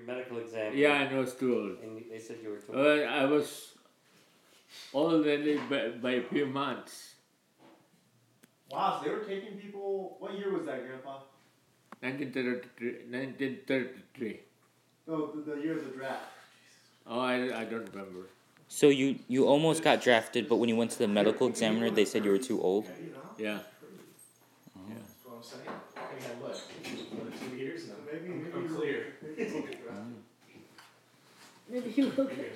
medical exam. Yeah, I was too old. And they said you were too old. I was older by a few months. Wow, so they were taking people. What year was that, Grandpa? 1933. Oh, the year of the draft. Oh, I don't remember. So you almost got drafted, but when you went to the medical examiner, they said you were too old? Yeah. That's what I'm saying. I got what? 2 years now. Maybe I'm clear. Maybe you will get.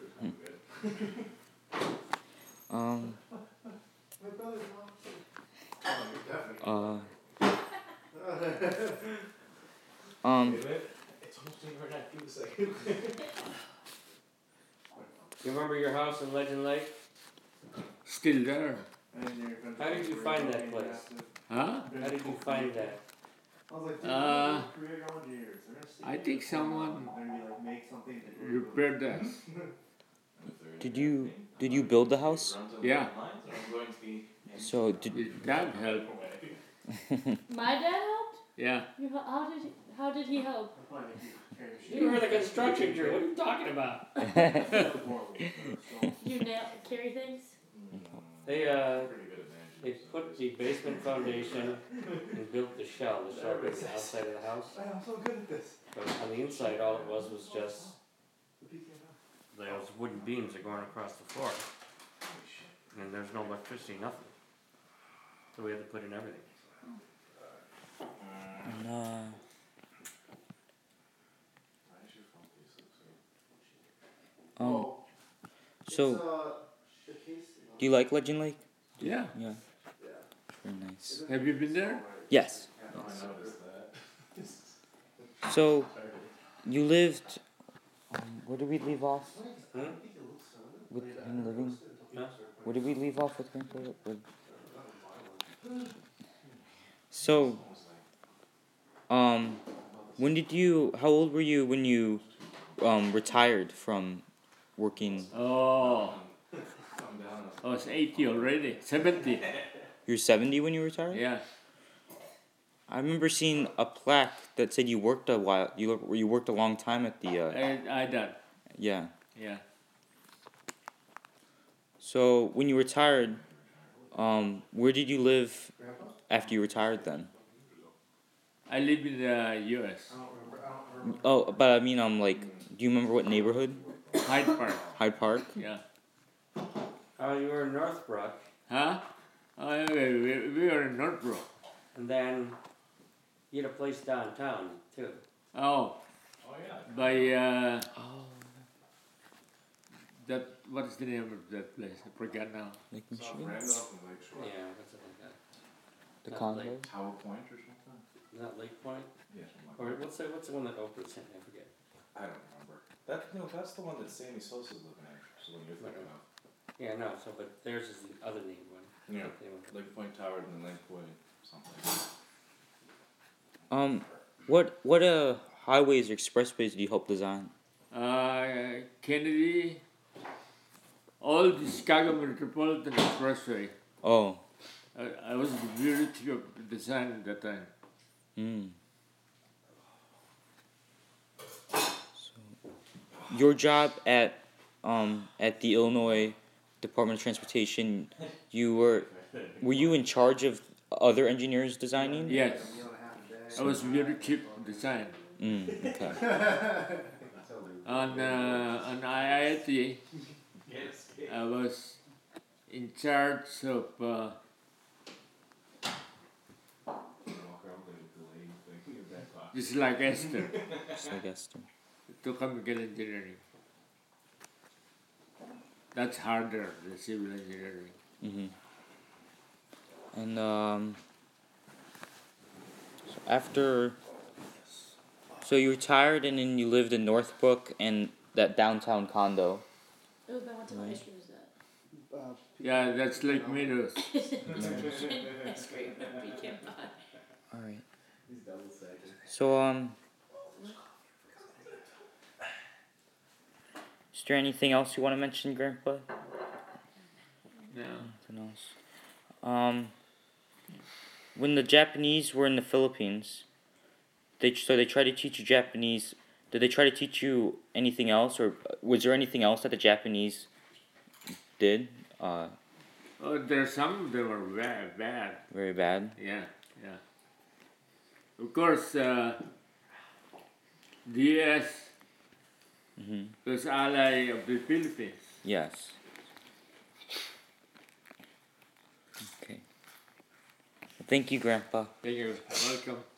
My brother's mom. It's almost doing right now. Give me a second. You remember your house in Legend Lake? Still there. How did you find that place? Huh? How did you find that? I think someone repaired us. Did you build the house? Yeah. So did That helped. My dad helped? Yeah. How did he help? You were the construction crew. What are you talking about? You carry things? They put the basement foundation and built the shell. The shell was outside of the house. I'm so good at this. But on the inside, all it was just those wooden beams that are going across the floor. And there's no electricity, nothing. So we had to put in everything. So do you like Legend Lake? Yeah. Yeah. Very nice. Have you been there? Yes. So you lived. Where did we leave off? With him living. Huh? Where did we leave off with Grandpa? So, when did you? How old were you when you retired from working? Oh. I was 80 already. 70. You're 70 when you retired? Yeah. I remember seeing a plaque that said you worked a while. You worked a long time at the. I done. Yeah. Yeah. So when you retired, where did you live after you retired then? I live in the U.S. Oh, but I mean, like, do you remember what neighborhood? Hyde Park. Hyde Park? Yeah. You were in Northbrook, Huh? Oh, we were in Northbrook. and then you had a place downtown, too. Oh. By that. What is the name of that place? I forgot now. Lake Michigan? Yeah, what's it like that? The Not condo? Lake- Tower Point or something? Is that Lake Point? Yeah. Or what's the one that opens? I forget. I don't remember. That's the one that Sammy Sosa's living in. So when you're thinking of. Yeah, no. So, but theirs is the other name one. Yeah. They went- Lake Point Tower and then Lake Point something. What highways or expressways do you help design? Kennedy. All the Chicago Metropolitan Expressway. Oh. I was the VP of design at that time. So, your job at the Illinois Department of Transportation, were you in charge of other engineers designing? Yes. I was VP of design. Okay. On IIT, I was in charge of just like Esther, Just like Esther. to chemical engineering. That's harder than civil engineering. And so you retired and then you lived in Northbrook and that downtown condo. Oh, but what type of ice cream is that? Yeah, that's Lake Meadows. Ice cream. Pecan pie. All right. So is there anything else you want to mention, Grandpa? No. Nothing else. When the Japanese were in the Philippines, they tried to teach you Japanese. Did they try to teach you anything else, or was there anything else that the Japanese did? There's some that were very bad. Very bad. Yeah. Of course, DS was ally of the Philippines. Yes. Okay. Thank you, Grandpa. Thank you. Welcome.